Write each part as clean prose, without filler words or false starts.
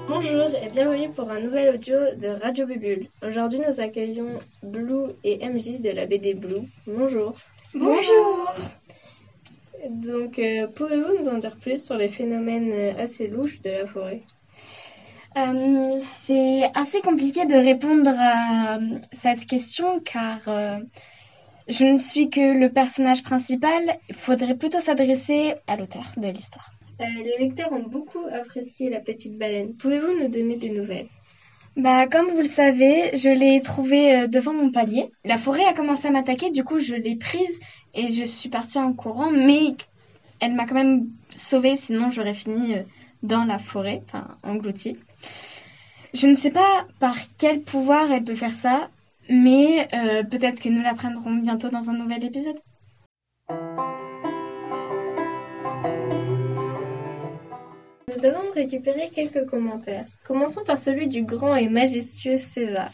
Bonjour et bienvenue pour un nouvel audio de Radio Bubule. Aujourd'hui, nous accueillons Blue et MJ de la BD Blue. Bonjour. Bonjour. Donc, pouvez-vous nous en dire plus sur les phénomènes assez louches de la forêt? C'est assez compliqué de répondre à cette question car je ne suis que le personnage principal. Il faudrait plutôt s'adresser à l'auteur de l'histoire. Les lecteurs ont beaucoup apprécié La Petite Baleine. Pouvez-vous nous donner des nouvelles? Comme vous le savez, je l'ai trouvée devant mon palier. La forêt a commencé à m'attaquer, du coup je l'ai prise et je suis partie en courant, mais elle m'a quand même sauvée, sinon j'aurais fini dans la forêt, engloutie. Je ne sais pas par quel pouvoir elle peut faire ça, mais peut-être que nous l'apprendrons bientôt dans un nouvel épisode. Nous avons récupéré quelques commentaires. Commençons par celui du grand et majestueux César.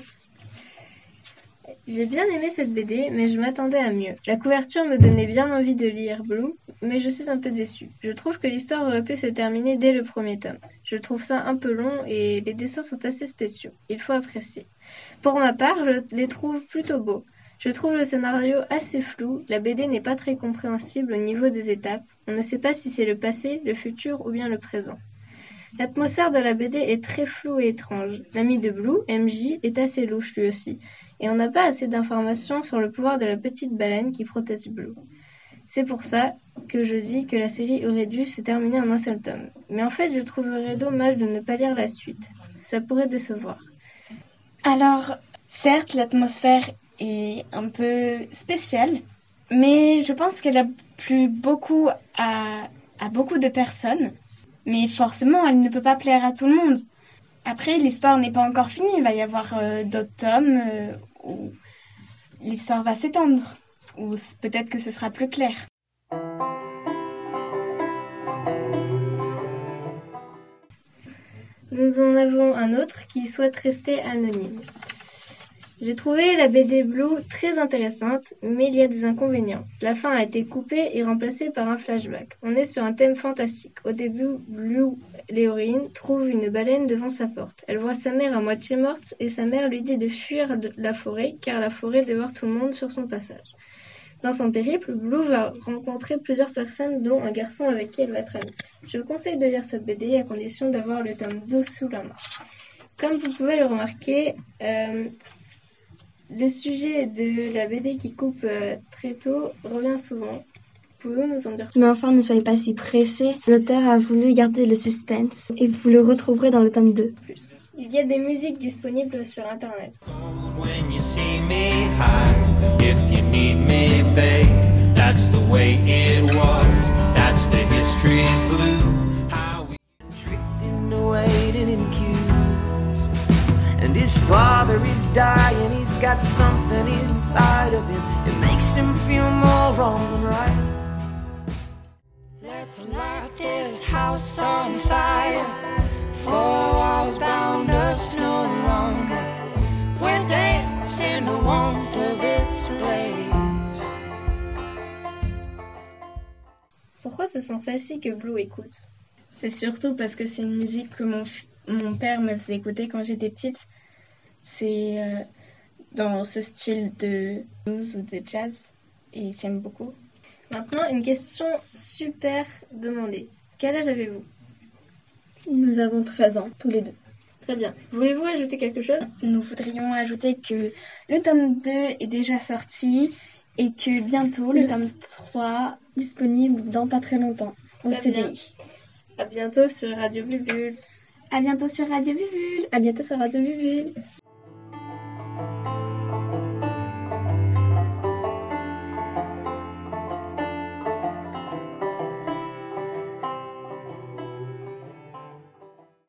J'ai bien aimé cette BD, mais je m'attendais à mieux. La couverture me donnait bien envie de lire Blue, mais je suis un peu déçue. Je trouve que l'histoire aurait pu se terminer dès le premier tome. Je trouve ça un peu long et les dessins sont assez spéciaux. Il faut apprécier. Pour ma part, je les trouve plutôt beaux. Je trouve le scénario assez flou, la BD n'est pas très compréhensible au niveau des étapes. On ne sait pas si c'est le passé, le futur ou bien le présent. L'atmosphère de la BD est très floue et étrange. L'ami de Blue, MJ, est assez louche lui aussi, et on n'a pas assez d'informations sur le pouvoir de la petite baleine qui protège Blue. C'est pour ça que je dis que la série aurait dû se terminer en un seul tome. Mais en fait, je trouverais dommage de ne pas lire la suite. Ça pourrait décevoir. Alors, certes, l'atmosphère est un peu spéciale, mais je pense qu'elle a plu beaucoup à beaucoup de personnes. Mais forcément, elle ne peut pas plaire à tout le monde. Après, l'histoire n'est pas encore finie. Il va y avoir d'autres tomes où l'histoire va s'étendre. Ou peut-être que ce sera plus clair. Nous en avons un autre qui souhaite rester anonyme. J'ai trouvé la BD Blue très intéressante, mais il y a des inconvénients. La fin a été coupée et remplacée par un flashback. On est sur un thème fantastique. Au début, Blue, l'héroïne, trouve une baleine devant sa porte. Elle voit sa mère à moitié morte et sa mère lui dit de fuir la forêt car la forêt dévore tout le monde sur son passage. Dans son périple, Blue va rencontrer plusieurs personnes, dont un garçon avec qui elle va être amie. Je vous conseille de lire cette BD à condition d'avoir le tome 2 sous la main. Comme vous pouvez le remarquer, le sujet de la BD qui coupe très tôt revient souvent. Pouvez-vous nous en dire plus? Mais enfin, ne soyez pas si pressés. L'auteur a voulu garder le suspense et vous le retrouverez dans le tome 2. Il y a des musiques disponibles sur Internet. When you see me hide, if you need me, babe, that's the way it was. That's the history of Blue. How we tricked into waiting in queues, and his father is dying. He's got something inside of him. It makes him feel more wrong than right. Let's light this house on fire. Four walls bound us no longer. We're dancing the warmth of its blaze. Pourquoi ce sont celles-ci que Blue écoute? C'est surtout parce que c'est une musique que mon père me faisait écouter quand j'étais petite. C'est dans ce style de blues ou de jazz et j'aime beaucoup. Maintenant, une question super demandée. Quel âge avez-vous? Nous avons 13 ans, tous les deux. Très bien. Voulez-vous ajouter quelque chose? Nous voudrions ajouter que le tome 2 est déjà sorti et que bientôt le tome 3 Disponible dans pas très longtemps au Très bien. CDI. À bientôt sur Radio Bubule. À bientôt sur Radio Bubule. À bientôt sur Radio Bubule.